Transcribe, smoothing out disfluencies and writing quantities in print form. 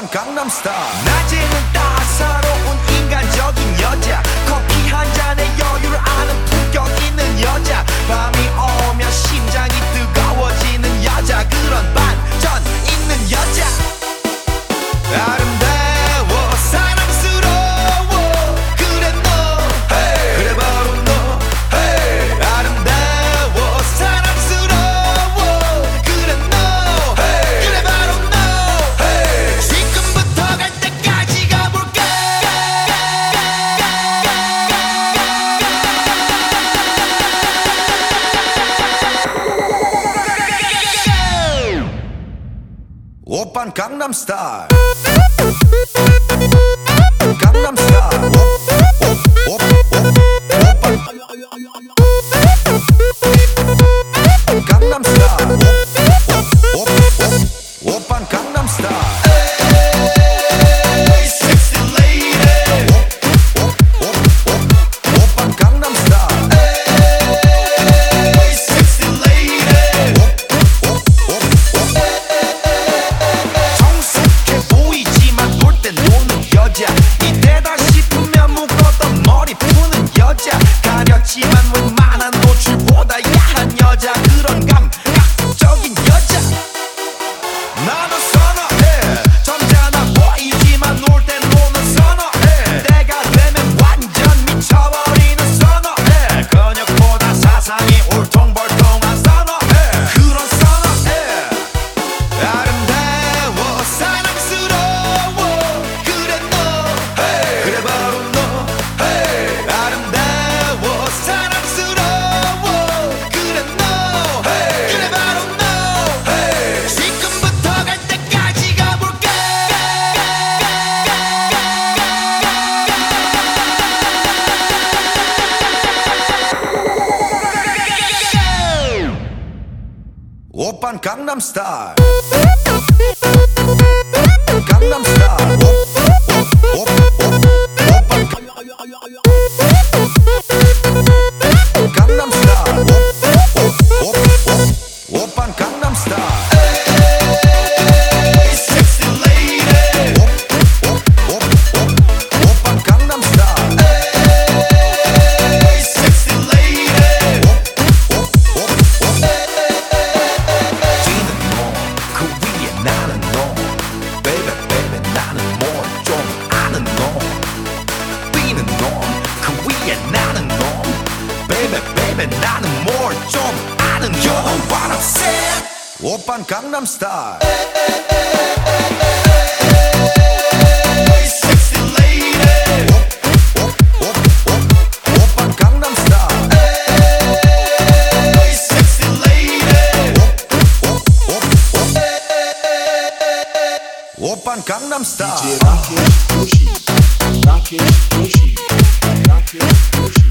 오빤 강남스타일. 낮에는 따사로운 인간적인 여자, 커피 한 잔에 여유를 아는 품격 있는 여자, 밤이 오면 심장이 뜨거워지는 여자, 그런 반전 있는 여자. 아름다워 사랑스러워 그래 너, hey. 그래 바로 너, hey. 아름다워 사랑스러워 그래 너, hey. 그래 바로 너, hey. 지금부터 갈 때까지 가볼까. 오빤 강남스타일. 강남스타일. 오빤 강남스타일. 오빤 강남스타일. Hey, sexy lady. 오빤 강남스타일. Hey, sexy lady. 성숙해 보이지만 놀 땐 노는 여자, 이때다 싶으면 묶었던 머리 푸는 여자, 가렸지만 웬만한 노출보다 야한 여자, 그런 감각적인 여자 나도 선호해. 점잖아 보이지만 놀 땐 노는 선호해. 때가 되면 완전 미쳐버리는 선호해. 근육보다 사상이 울퉁불퉁한 선호해. 그런 선호해. 아름다워 사랑스러워 그래 너, hey. 그래 바로 너, hey. 아름다워 사랑스러워 그래 너, hey. 그래 바로 너, hey. 지금부터 갈 때까지 가볼까. 오빤 강남스타일. 강남스타일. 오빤 강남스타일. 오빤 강남스타일. Hey, sexy lady. 오빤 강남스타일. Hey, sexy lady. 지는 너, 그 위에 나는 너, baby baby 나는 뭘 좀 아는 너, 뛰는 너, 그 위에 나는 너, baby baby 나는 뭘 좀 아는 너. You know what I'm saying? 오빤 강남스타일. Hey, sexy lady. 오빤 강남스타일. Hey, sexy lady. 오빤 강남스타일. DJ Rakesh Doshi, Rakesh Doshi, Rakesh Doshi.